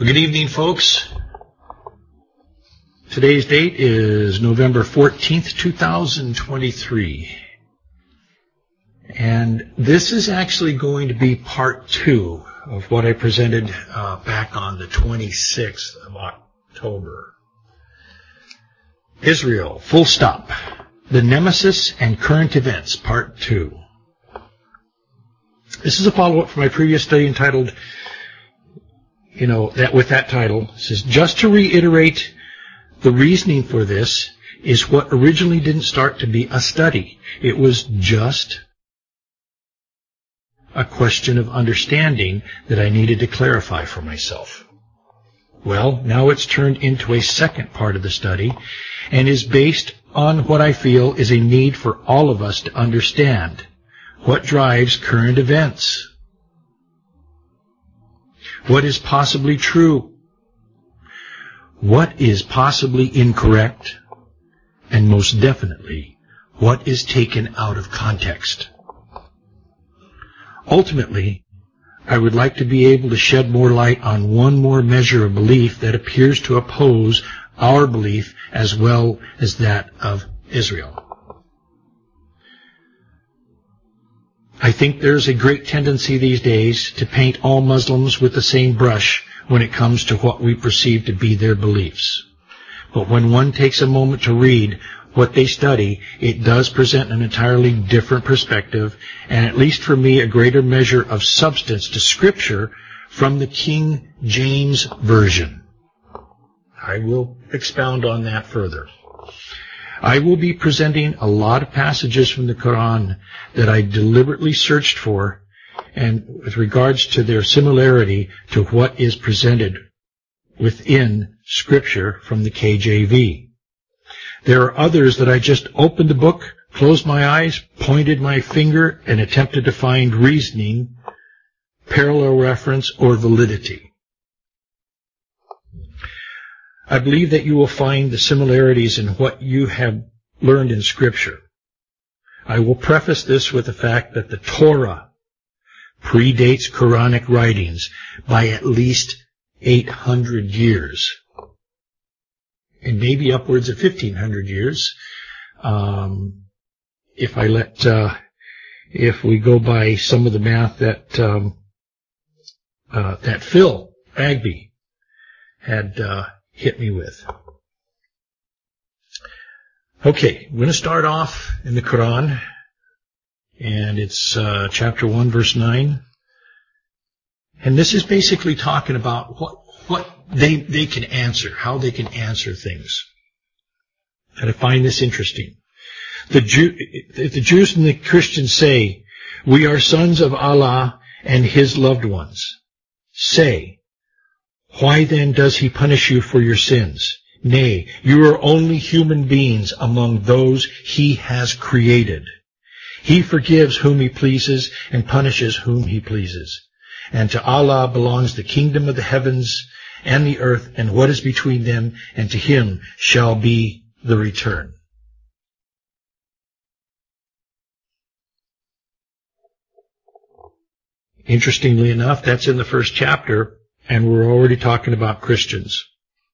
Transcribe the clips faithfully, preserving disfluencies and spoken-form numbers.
Well, good evening, folks. Today's date is November fourteenth, two thousand twenty-three. And this is actually going to be part two of what I presented uh, back on the twenty-sixth of October. Israel, full stop. The Nemesis and Current Events, part two. This is a follow-up from my previous study entitled, you know, that with that title. It says, just to reiterate, the reasoning for this is what originally didn't start to be a study. It was just a question of understanding that I needed to clarify for myself. Well, now it's turned into a second part of the study and is based on what I feel is a need for all of us to understand. What drives current events? What is possibly true? What is possibly incorrect? And most definitely, what is taken out of context? Ultimately, I would like to be able to shed more light on one more measure of belief that appears to oppose our belief as well as that of Israel. I think there's a great tendency these days to paint all Muslims with the same brush when it comes to what we perceive to be their beliefs. But when one takes a moment to read what they study, it does present an entirely different perspective, and at least for me, a greater measure of substance to Scripture from the King James Version. I will expound on that further. I will be presenting a lot of passages from the Quran that I deliberately searched for, and with regards to their similarity to what is presented within Scripture from the K J V. There are others that I just opened the book, closed my eyes, pointed my finger, and attempted to find reasoning, parallel reference, or validity. I believe that you will find the similarities in what you have learned in Scripture. I will preface this with the fact that the Torah predates Quranic writings by at least eight hundred years, and maybe upwards of fifteen hundred years, um, if I let, uh, if we go by some of the math that um, uh, that Phil Agby had uh, hit me with. Okay, I'm going to start off in the Quran, and it's uh, chapter one, verse nine. And this is basically talking about what what they they can answer, how they can answer things. And I find this interesting. The Jew, the Jews and the Christians say, "We are sons of Allah and His loved ones." Say, why then does He punish you for your sins? Nay, you are only human beings among those He has created. He forgives whom He pleases and punishes whom He pleases. And to Allah belongs the kingdom of the heavens and the earth and what is between them, and to Him shall be the return. Interestingly enough, that's in the first chapter, and we're already talking about Christians.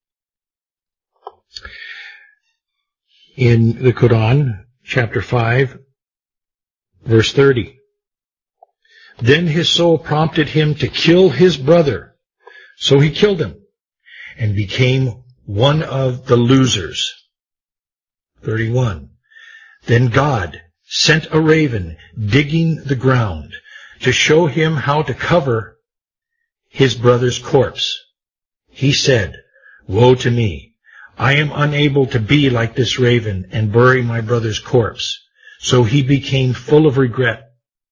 In the Quran, chapter five, verse thirty. Then his soul prompted him to kill his brother, so he killed him and became one of the losers. thirty-one. Then God sent a raven digging the ground to show him how to cover his brother's corpse. He said, "Woe to me! I am unable to be like this raven and bury my brother's corpse." So he became full of regret.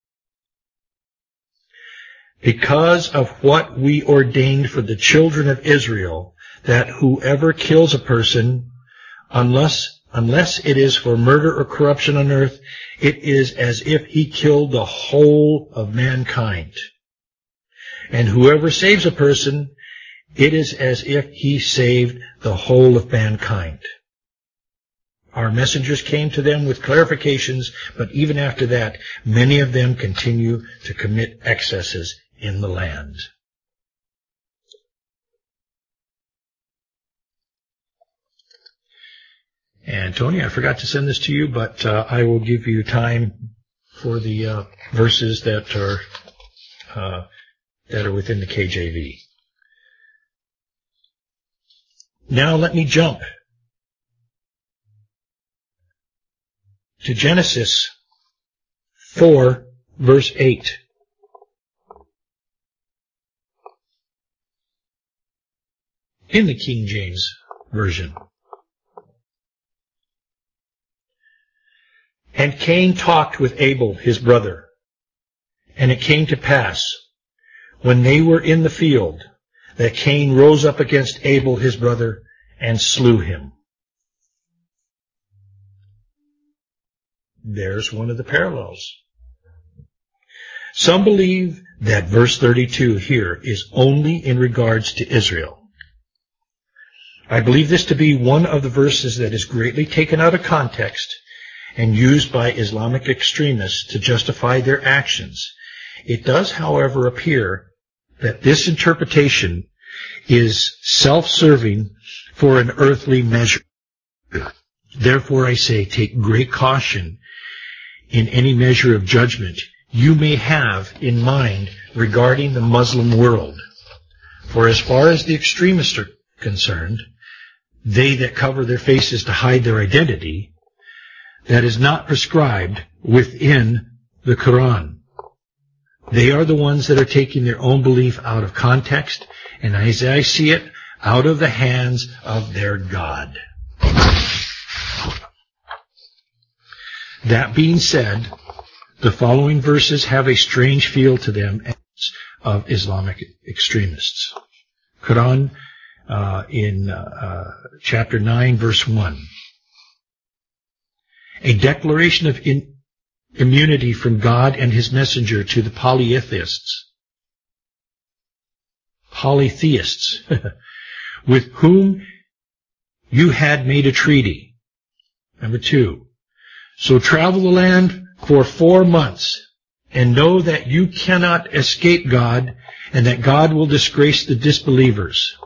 Because of what we ordained for the children of Israel, that whoever kills a person, unless unless it is for murder or corruption on earth, it is as if he killed the whole of mankind. And whoever saves a person, it is as if he saved the whole of mankind. Our messengers came to them with clarifications, but even after that, many of them continue to commit excesses in the land. And Tony, I forgot to send this to you, but uh, I will give you time for the uh, verses that are uh, that are within the K J V. Now let me jump to Genesis four, verse eight. In the King James Version. And Cain talked with Abel, his brother. And it came to pass, when they were in the field, that Cain rose up against Abel, his brother, and slew him. There's one of the parallels. Some believe that verse thirty-two here is only in regards to Israel. I believe this to be one of the verses that is greatly taken out of context and used by Islamic extremists to justify their actions. It does, however, appear that this interpretation is self-serving for an earthly measure. Therefore, I say, take great caution in any measure of judgment you may have in mind regarding the Muslim world. For as far as the extremists are concerned, they that cover their faces to hide their identity, that is not prescribed within the Quran. They are the ones that are taking their own belief out of context, and as I see it, out of the hands of their God. That being said, the following verses have a strange feel to them of Islamic extremists. Quran uh, in uh, chapter nine, verse one. A declaration of in, immunity from God and His messenger to the polytheists. Polytheists, with whom you had made a treaty. Number two. So travel the land for four months and know that you cannot escape God and that God will disgrace the disbelievers.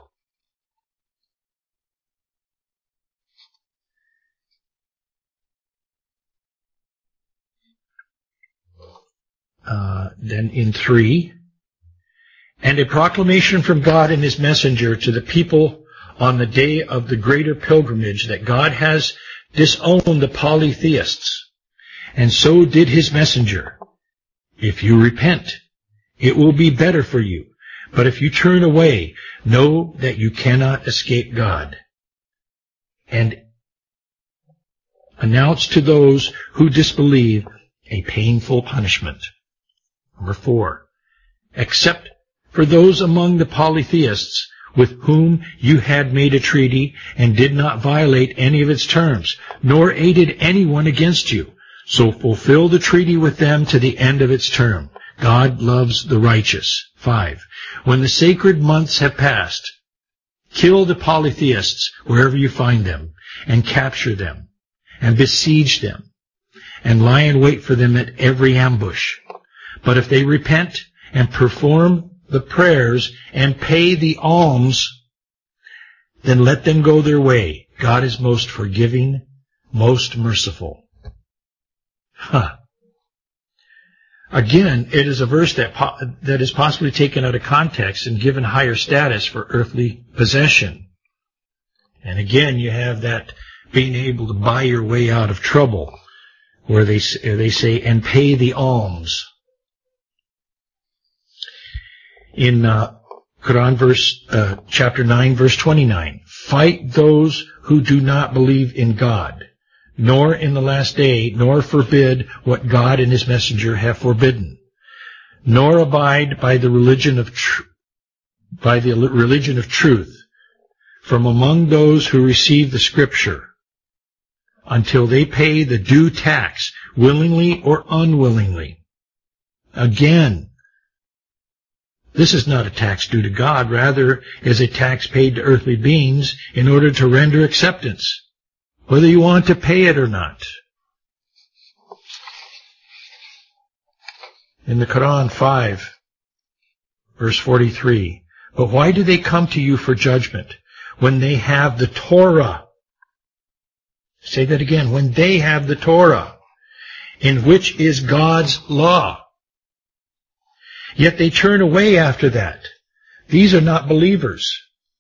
Uh, then in three, and a proclamation from God and His messenger to the people on the day of the greater pilgrimage that God has disowned the polytheists, and so did His messenger. If you repent, it will be better for you. But if you turn away, know that you cannot escape God. And announce to those who disbelieve a painful punishment. Number four, except for those among the polytheists with whom you had made a treaty and did not violate any of its terms, nor aided anyone against you. So fulfill the treaty with them to the end of its term. God loves the righteous. Five, when the sacred months have passed, kill the polytheists wherever you find them, and capture them, and besiege them, and lie in wait for them at every ambush. But if they repent and perform the prayers and pay the alms, then let them go their way. God is most forgiving, most merciful. Huh. Again, it is a verse that po- that is possibly taken out of context and given higher status for earthly possession. And again, you have that being able to buy your way out of trouble, where they they say, and pay the alms. In uh, Quran verse uh, chapter nine, verse twenty-nine, fight those who do not believe in God, nor in the last day, nor forbid what God and His messenger have forbidden, nor abide by the religion of tr- by the religion of truth from among those who receive the Scripture, until they pay the due tax, willingly or unwillingly. Again, this is not a tax due to God, rather is a tax paid to earthly beings in order to render acceptance, whether you want to pay it or not. In the Quran five, verse forty-three, but why do they come to you for judgment when they have the Torah? Say that again. When they have the Torah, in which is God's law. Yet they turn away after that. These are not believers.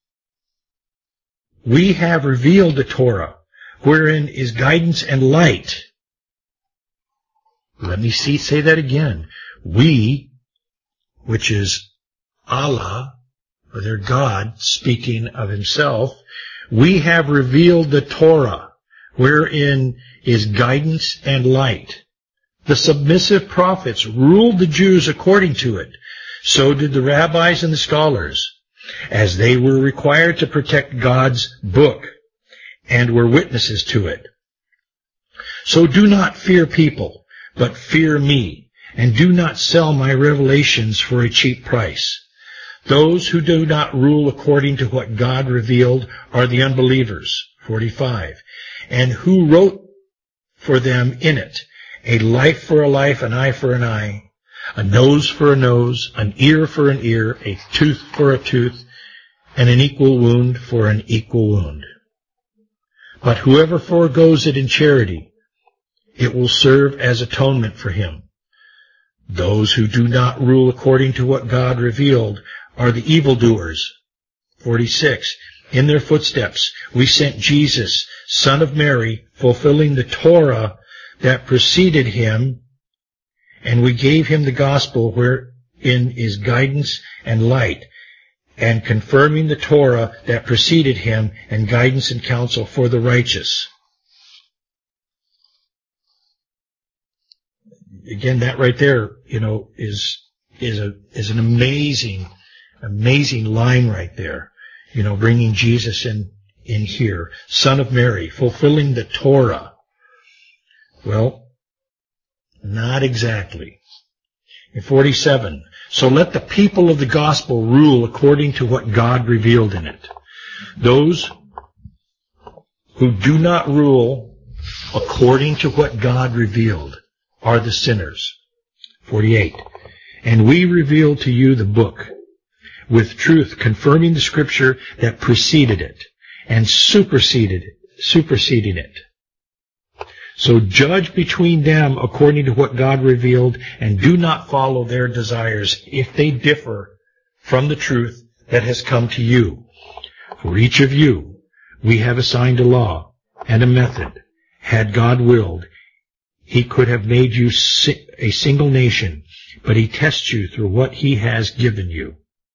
We have revealed the Torah, wherein is guidance and light. Let me see, say that again. We, which is Allah, or their God, speaking of himself, we have revealed the Torah, wherein is guidance and light. The submissive prophets ruled the Jews according to it. So did the rabbis and the scholars, as they were required to protect God's book and were witnesses to it. So do not fear people, but fear me, and do not sell my revelations for a cheap price. Those who do not rule according to what God revealed are the unbelievers. forty-five. And who wrote for them in it, a life for a life, an eye for an eye, a nose for a nose, an ear for an ear, a tooth for a tooth, and an equal wound for an equal wound. But whoever forgoes it in charity, it will serve as atonement for him. Those who do not rule according to what God revealed are the evildoers. forty-six. In their footsteps we sent Jesus, son of Mary, fulfilling the Torah that preceded him, and we gave him the gospel wherein is guidance and light, and confirming the Torah that preceded him, and guidance and counsel for the righteous. Again, that right there, you know, is is a is an amazing, amazing line right there. You know, bringing Jesus in in here, son of Mary, fulfilling the Torah. Well, not exactly. In forty-seven, so let the people of the gospel rule according to what God revealed in it. Those who do not rule according to what God revealed are the sinners. forty-eight. And we revealed to you the book, with truth confirming the scripture that preceded it, and superseded, superseding it. So judge between them according to what God revealed, and do not follow their desires if they differ from the truth that has come to you. For each of you we have assigned a law and a method. Had God willed, he could have made you a single nation, but he tests you through what he has given you.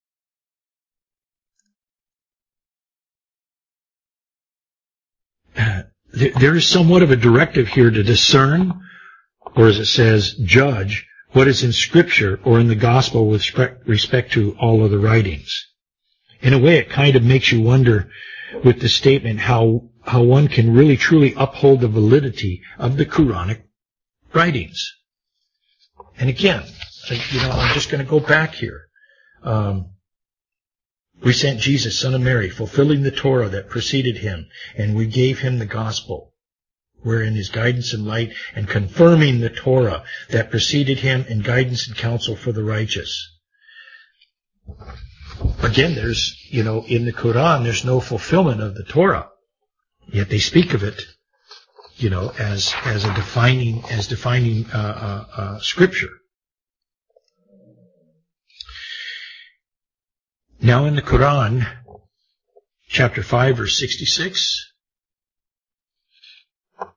There is somewhat of a directive here to discern, or as it says, judge, what is in Scripture or in the Gospel with respect to all other writings. In a way, it kind of makes you wonder with the statement how, how one can really truly uphold the validity of the Quranic writings. And again, you know, I'm just going to go back here. Um, We sent Jesus, son of Mary, fulfilling the Torah that preceded him, and we gave him the gospel, wherein is guidance and light, and confirming the Torah that preceded him, and guidance and counsel for the righteous. Again, there's, you know, in the Quran, there's no fulfillment of the Torah, yet they speak of it, you know, as as a defining as defining uh, uh, uh, scripture. Now in the Quran, chapter five, verse sixty-six, it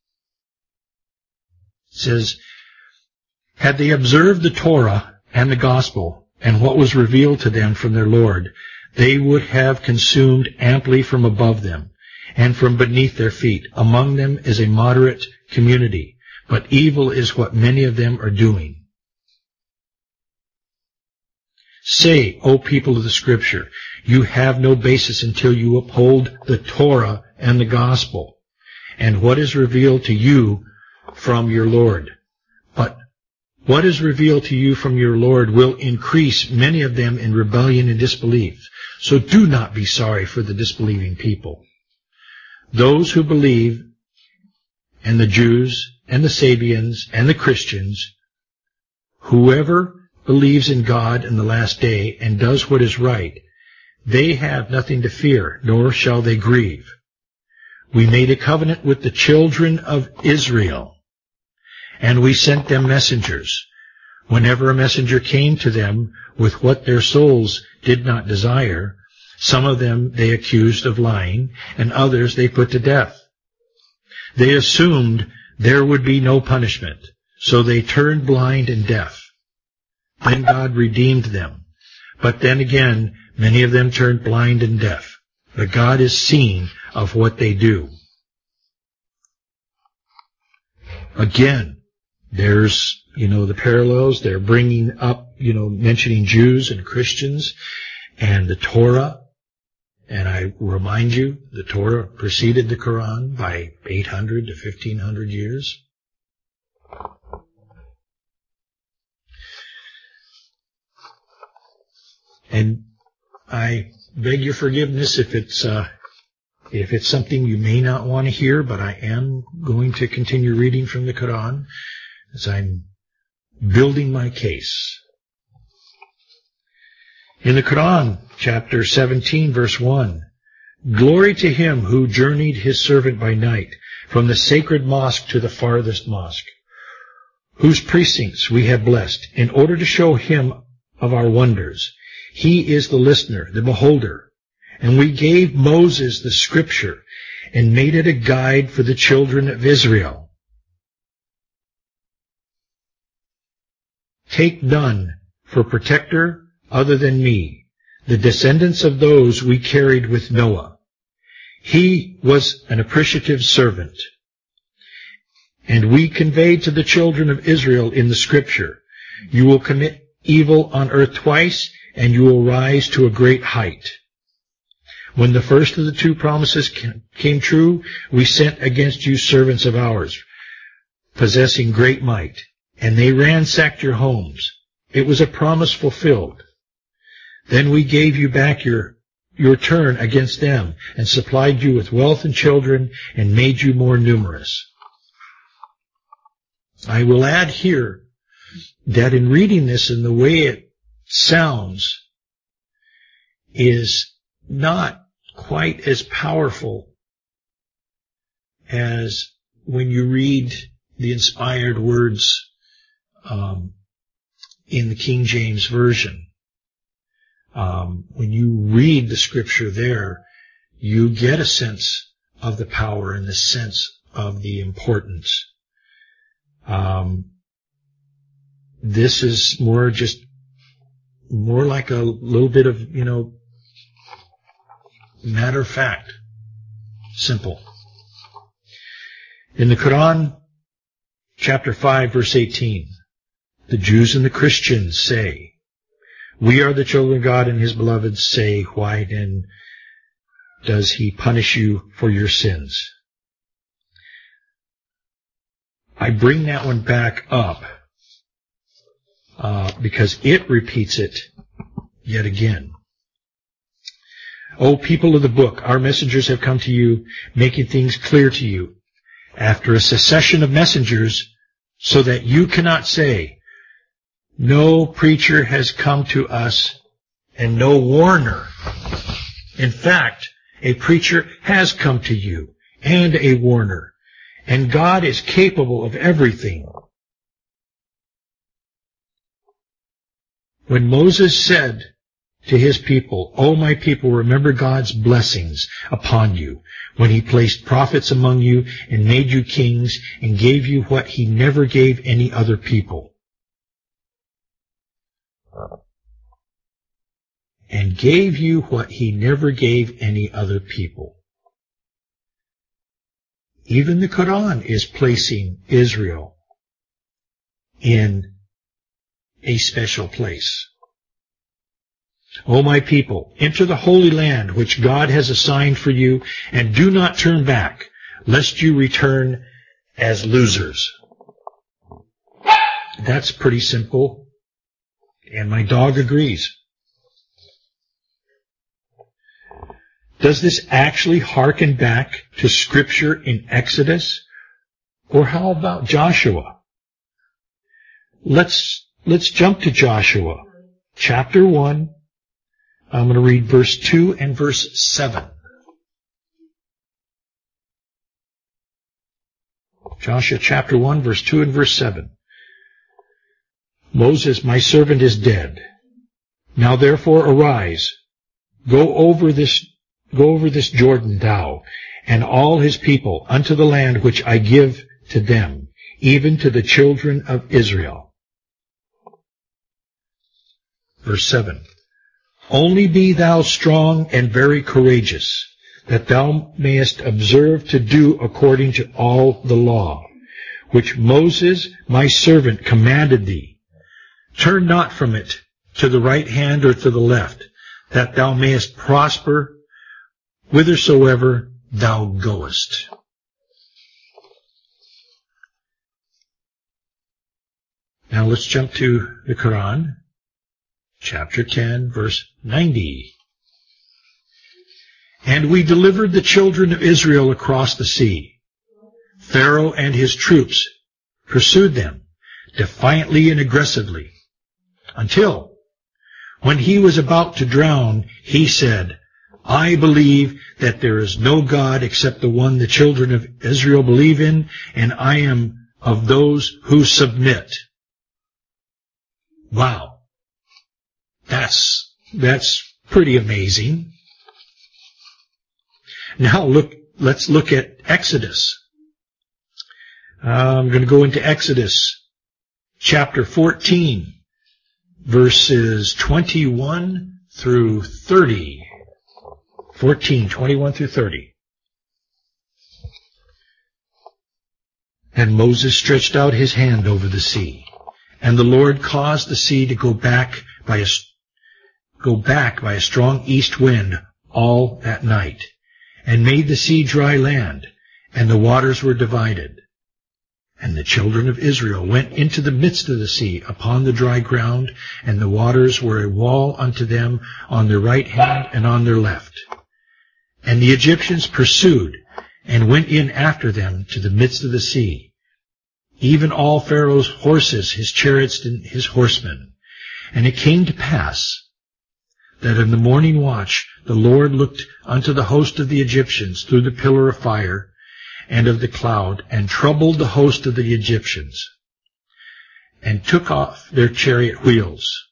says, had they observed the Torah and the gospel and what was revealed to them from their Lord, they would have consumed amply from above them and from beneath their feet. Among them is a moderate community, but evil is what many of them are doing. Say, O people of the Scripture, you have no basis until you uphold the Torah and the gospel, and what is revealed to you from your Lord. But what is revealed to you from your Lord will increase many of them in rebellion and disbelief. So do not be sorry for the disbelieving people. Those who believe, and the Jews, and the Sabians, and the Christians, whoever believes in God in the last day and does what is right, they have nothing to fear, nor shall they grieve. We made a covenant with the children of Israel, and we sent them messengers. Whenever a messenger came to them with what their souls did not desire, some of them they accused of lying, and others they put to death. They assumed there would be no punishment, so they turned blind and deaf. Then God redeemed them. But then again, many of them turned blind and deaf. But God is seeing of what they do. Again, there's, you know, the parallels. They're bringing up, you know, mentioning Jews and Christians and the Torah. And I remind you, the Torah preceded the Quran by eight hundred to fifteen hundred years. And I beg your forgiveness if it's uh, if it's something you may not want to hear, but I am going to continue reading from the Quran as I'm building my case. In the Quran, chapter seventeen, verse one, "Glory to him who journeyed his servant by night from the sacred mosque to the farthest mosque, whose precincts we have blessed, in order to show him of our wonders. He is the listener, the beholder. And we gave Moses the scripture and made it a guide for the children of Israel. Take none for protector other than me, the descendants of those we carried with Noah. He was an appreciative servant. And we conveyed to the children of Israel in the scripture, you will commit evil on earth twice, and you will rise to a great height. When the first of the two promises came true, we sent against you servants of ours, possessing great might, and they ransacked your homes. It was a promise fulfilled. Then we gave you back your, your turn against them, and supplied you with wealth and children, and made you more numerous." I will add here that in reading this and the way it sounds is not quite as powerful as when you read the inspired words um, in the King James Version. Um, when you read the scripture there, you get a sense of the power and the sense of the importance. Um, this is more just more like a little bit of, you know, matter of fact, simple. In the Quran, chapter five, verse eighteen, the Jews and the Christians say, "We are the children of God and His beloved." Say, why then does He punish you for your sins? I bring that one back up uh, because it repeats it yet again. O people of the book, our messengers have come to you, making things clear to you, after a succession of messengers, so that you cannot say, no preacher has come to us, and no warner. In fact, a preacher has come to you, and a warner, and God is capable of everything. When Moses said to his people, O my people, remember God's blessings upon you, when He placed prophets among you and made you kings and gave you what He never gave any other people. And gave you what He never gave any other people. Even the Quran is placing Israel in a special place. O my people, enter the holy land which God has assigned for you, and do not turn back, lest you return as losers. That's pretty simple, and my dog agrees. Does this actually hearken back to Scripture in Exodus? Or how about Joshua? Let's, let's jump to Joshua, chapter one. I'm going to read verse two and verse seven. Joshua chapter one, verse two and verse seven. Moses, my servant, is dead. Now therefore arise, go over this, go over this Jordan, thou, and all his people, unto the land which I give to them, even to the children of Israel. Verse seven. Only be thou strong and very courageous, that thou mayest observe to do according to all the law, which Moses my servant commanded thee. Turn not from it to the right hand or to the left, that thou mayest prosper whithersoever thou goest. Now let's jump to the Quran, chapter ten, verse ninety. And we delivered the children of Israel across the sea. Pharaoh and his troops pursued them defiantly and aggressively, until, when he was about to drown, he said, I believe that there is no God except the one the children of Israel believe in, and I am of those who submit. Wow. That's, that's pretty amazing. Now look, let's look at Exodus. Uh, I'm going to go into Exodus chapter fourteen, verses twenty-one through thirty. fourteen, twenty-one through thirty. And Moses stretched out his hand over the sea, and the Lord caused the sea to go back by a, go back by a strong east wind all that night, and made the sea dry land, and the waters were divided. And the children of Israel went into the midst of the sea upon the dry ground, and the waters were a wall unto them on their right hand and on their left. And the Egyptians pursued, and went in after them to the midst of the sea, even all Pharaoh's horses, his chariots, and his horsemen. And it came to pass that in the morning watch the Lord looked unto the host of the Egyptians through the pillar of fire and of the cloud, and troubled the host of the Egyptians, and took off their chariot wheels.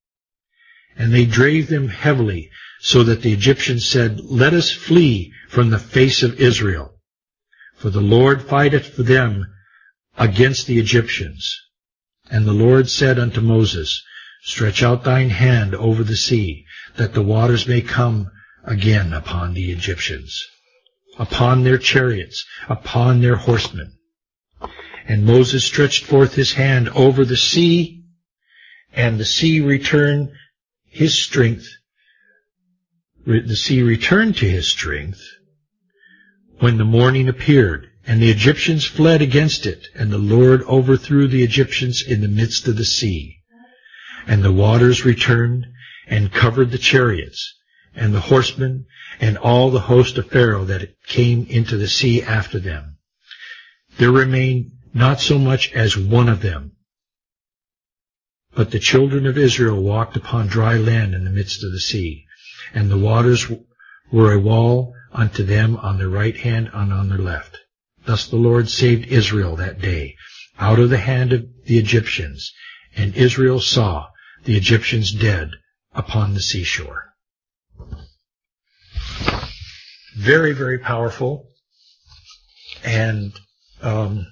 And they drave them heavily, so that the Egyptians said, Let us flee from the face of Israel, for the Lord fighteth for them against the Egyptians. And the Lord said unto Moses, Stretch out thine hand over the sea, that the waters may come again upon the Egyptians, upon their chariots, upon their horsemen. And Moses stretched forth his hand over the sea, and the sea returned his strength. The sea returned to his strength when the morning appeared, and the Egyptians fled against it, and the Lord overthrew the Egyptians in the midst of the sea. And the waters returned and covered the chariots, and the horsemen, and all the host of Pharaoh that came into the sea after them. There remained not so much as one of them. But the children of Israel walked upon dry land in the midst of the sea, and the waters were a wall unto them on their right hand and on their left. Thus the Lord saved Israel that day out of the hand of the Egyptians, and Israel saw the Egyptians dead upon the seashore. Very, very powerful. And um,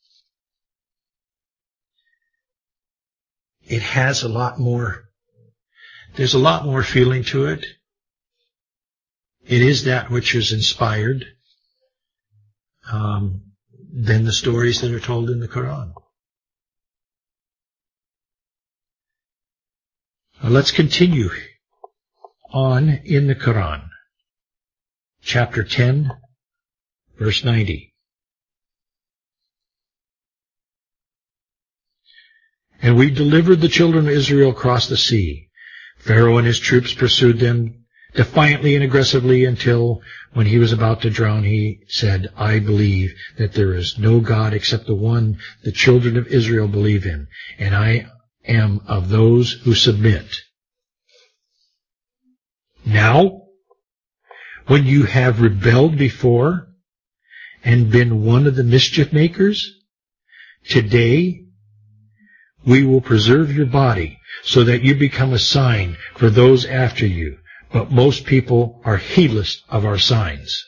it has a lot more, there's a lot more feeling to it. It is that which is inspired um, than the stories that are told in the Quran. Now let's continue on in the Quran. Chapter ten, verse ninety. And we delivered the children of Israel across the sea. Pharaoh and his troops pursued them defiantly and aggressively until, when he was about to drown, he said, I believe that there is no God except the one the children of Israel believe in, and I am of those who submit. Now, when you have rebelled before and been one of the mischief makers? Today, we will preserve your body so that you become a sign for those after you. But most people are heedless of our signs.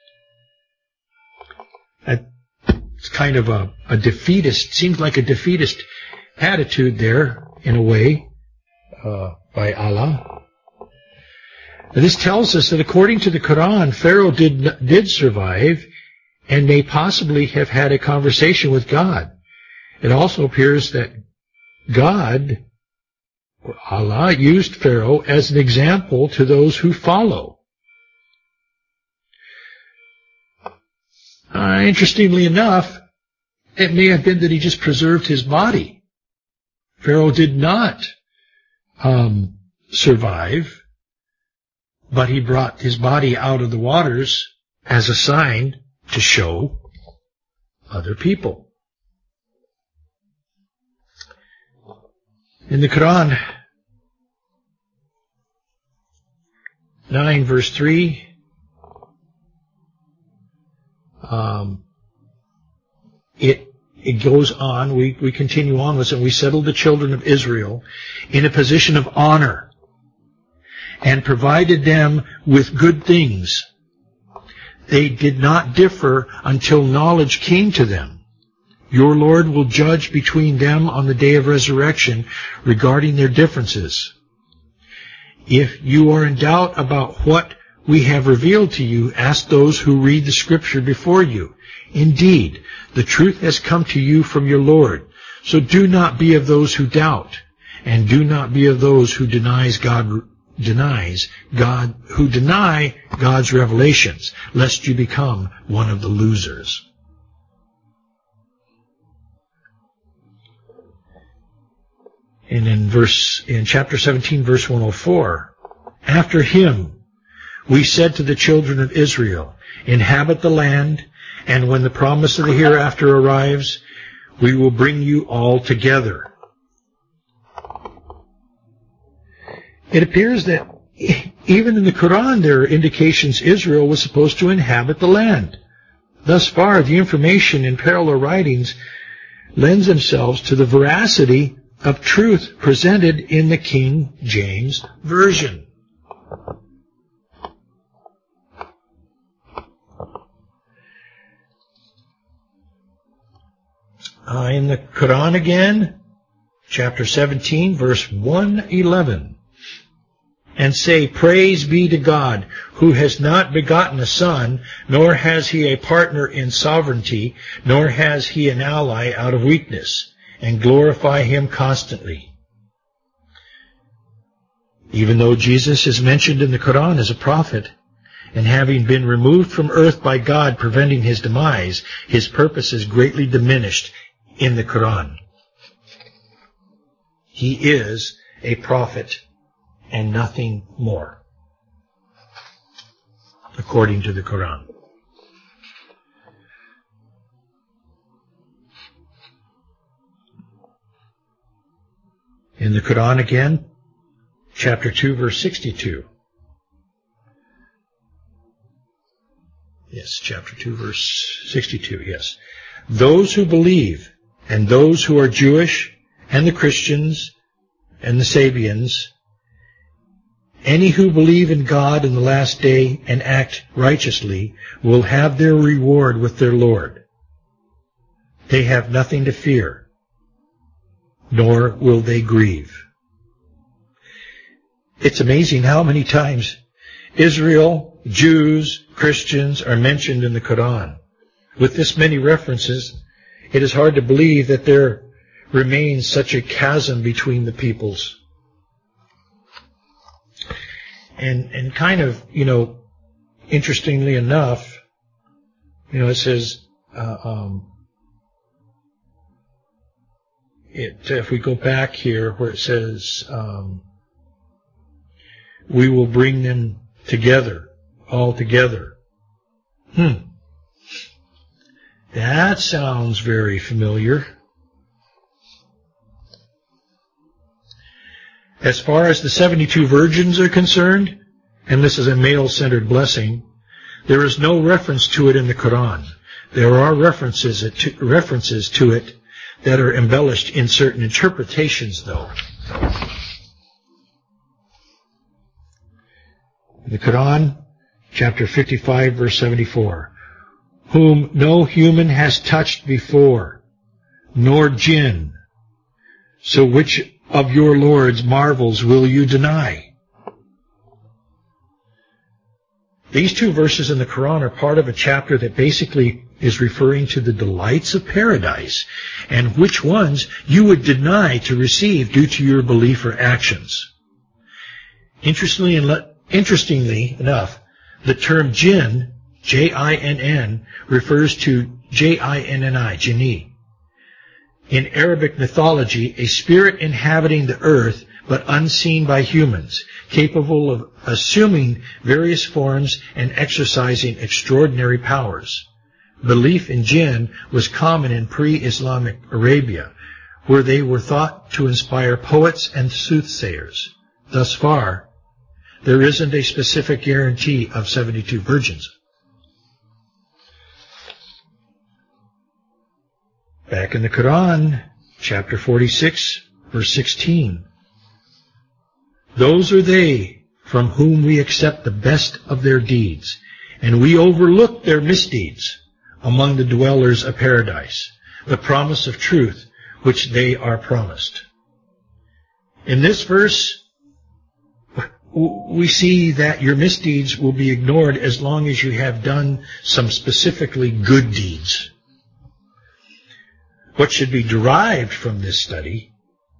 It's kind of a, a defeatist, seems like a defeatist attitude there, in a way, uh, by Allah. And this tells us that according to the Quran, Pharaoh did, did survive and may possibly have had a conversation with God. It also appears that God, Allah, used Pharaoh as an example to those who follow. Uh, interestingly enough, it may have been that he just preserved his body. Pharaoh did not um, survive, but he brought his body out of the waters as a sign to show other people. In the Quran, nine verse three, um, it it goes on, we, we continue on with it, and we settled the children of Israel in a position of honor and provided them with good things. They did not differ until knowledge came to them. Your Lord will judge between them on the day of resurrection regarding their differences. If you are in doubt about what we have revealed to you, ask those who read the scripture before you. Indeed, the truth has come to you from your Lord. So do not be of those who doubt, and do not be of those who denies God, denies God, who deny God's revelations, lest you become one of the losers. And in verse, in chapter seventeen, verse one oh four, after him we said to the children of Israel, inhabit the land, and when the promise of the hereafter arrives, we will bring you all together. It appears that even in the Quran there are indications Israel was supposed to inhabit the land. Thus far, the information in parallel writings lends themselves to the veracity of truth presented in the King James Version. Uh, in the Quran again, chapter seventeen, verse one eleven. And say, praise be to God, who has not begotten a son, nor has he a partner in sovereignty, nor has he an ally out of weakness, and glorify him constantly. Even though Jesus is mentioned in the Quran as a prophet, and having been removed from earth by God preventing his demise, his purpose is greatly diminished in the Quran. He is a prophet and nothing more, according to the Quran. In the Quran again, chapter two, verse sixty-two. Yes, chapter two, verse sixty-two, yes. Those who believe, and those who are Jewish, and the Christians, and the Sabians, any who believe in God in the last day and act righteously will have their reward with their Lord. They have nothing to fear, nor will they grieve. It's amazing how many times Israel, Jews, Christians are mentioned in the Quran. With this many references, it is hard to believe that there remains such a chasm between the peoples. And, and kind of, you know, interestingly enough, you know, it says, uh, um, it, if we go back here where it says, um, we will bring them together, all together. Hmm. That sounds very familiar. As far as the seventy-two virgins are concerned, and this is a male-centered blessing, there is no reference to it in the Quran. There are references to, references to it that are embellished in certain interpretations, though. In the Quran, chapter fifty-five, verse seventy-four, whom no human has touched before, nor jinn. So which of your Lord's marvels will you deny? These two verses in the Quran are part of a chapter that basically is referring to the delights of paradise and which ones you would deny to receive due to your belief or actions. Interestingly, interestingly enough, the term jinn, J I N N, refers to J I N N I, jinni. In Arabic mythology, a spirit inhabiting the earth but unseen by humans, capable of assuming various forms and exercising extraordinary powers. Belief in jinn was common in pre-Islamic Arabia, where they were thought to inspire poets and soothsayers. Thus far, there isn't a specific guarantee of seventy-two virgins. Back in the Quran, chapter forty-six, verse sixteen. Those are they from whom we accept the best of their deeds, and we overlook their misdeeds among the dwellers of paradise, the promise of truth which they are promised. In this verse, we see that your misdeeds will be ignored as long as you have done some specifically good deeds. What should be derived from this study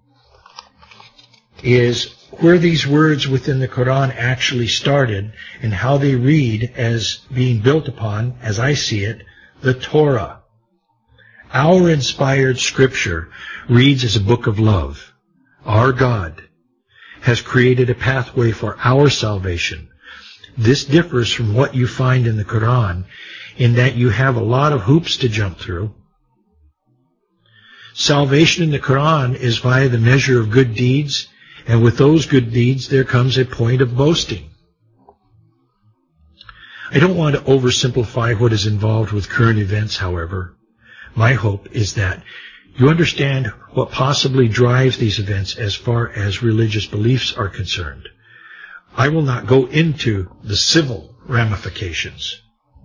is where these words within the Quran actually started and how they read as being built upon, as I see it, the Torah. Our inspired scripture reads as a book of love. Our God has created a pathway for our salvation. This differs from what you find in the Quran in that you have a lot of hoops to jump through. Salvation in the Quran is via the measure of good deeds, and with those good deeds there comes a point of boasting. I don't want to oversimplify what is involved with current events, however. My hope is that you understand what possibly drives these events as far as religious beliefs are concerned. I will not go into the civil ramifications.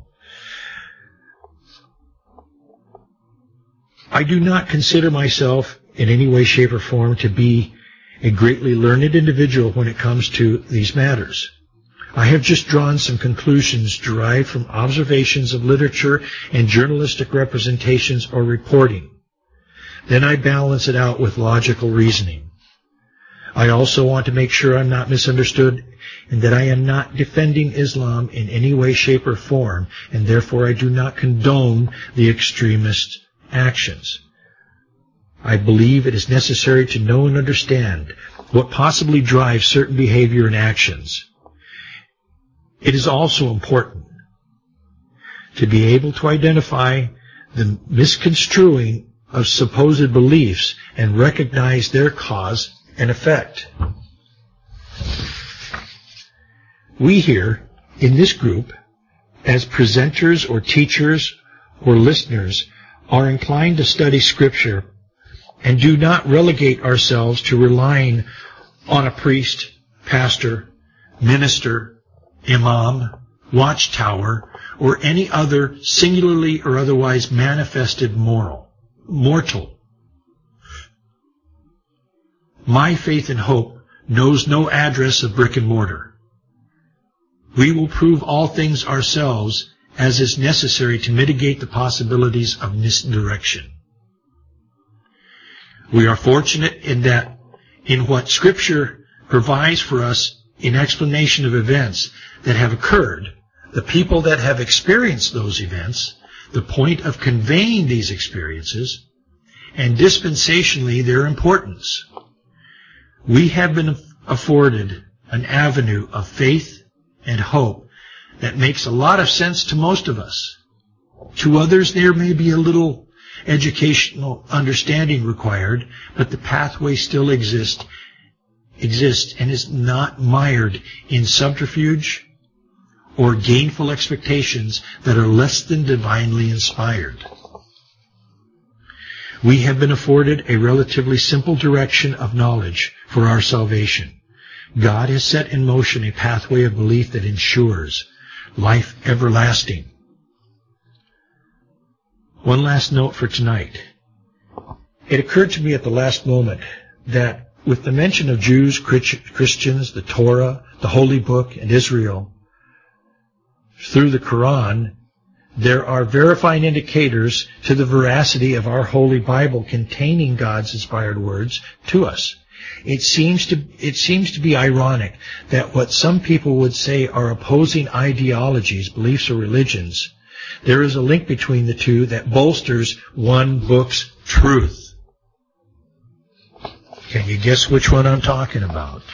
I do not consider myself in any way, shape, or form to be a greatly learned individual when it comes to these matters. I have just drawn some conclusions derived from observations of literature and journalistic representations or reporting. Then I balance it out with logical reasoning. I also want to make sure I'm not misunderstood and that I am not defending Islam in any way, shape, or form, and therefore I do not condone the extremist actions. I believe it is necessary to know and understand what possibly drives certain behavior and actions. It is also important to be able to identify the misconstruing of supposed beliefs and recognize their cause and effect. We here, in this group, as presenters or teachers or listeners, are inclined to study Scripture and do not relegate ourselves to relying on a priest, pastor, minister, imam, watchtower, or any other singularly or otherwise manifested moral, mortal. My faith and hope knows no address of brick and mortar. We will prove all things ourselves as is necessary to mitigate the possibilities of misdirection. We are fortunate in that in what Scripture provides for us in explanation of events that have occurred, the people that have experienced those events, the point of conveying these experiences, and dispensationally their importance. We have been afforded an avenue of faith and hope that makes a lot of sense to most of us. To others, there may be a little educational understanding required, but the pathway still exists, exists and is not mired in subterfuge or gainful expectations that are less than divinely inspired. We have been afforded a relatively simple direction of knowledge for our salvation. God has set in motion a pathway of belief that ensures life everlasting. One last note for tonight. It occurred to me at the last moment that with the mention of Jews, Christians, the Torah, the Holy Book, and Israel, through the Quran, there are verifying indicators to the veracity of our Holy Bible containing God's inspired words to us. It seems to, it seems to be ironic that what some people would say are opposing ideologies, beliefs, or religions, there is a link between the two that bolsters one book's truth. Can you guess which one I'm talking about?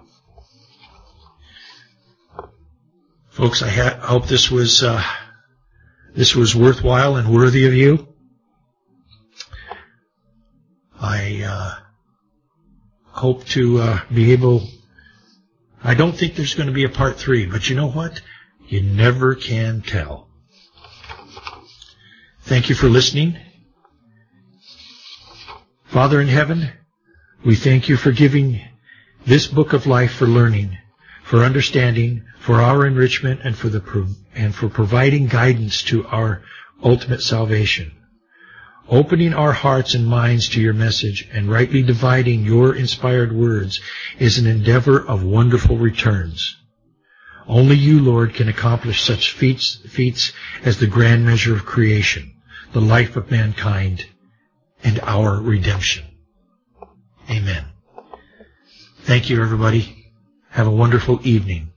Folks, I ha- hope this was uh, this was worthwhile and worthy of you. I uh, hope to uh, be able... I don't think there's going to be a part three, but you know what? You never can tell. Thank you for listening. Father in heaven, we thank you for giving this book of life for learning, for understanding, for our enrichment, and for the pro- and for providing guidance to our ultimate salvation. Opening our hearts and minds to your message and rightly dividing your inspired words is an endeavor of wonderful returns. Only you, Lord, can accomplish such feats, feats as the grand measure of creation, the life of mankind, and our redemption. Amen. Thank you, everybody. Have a wonderful evening.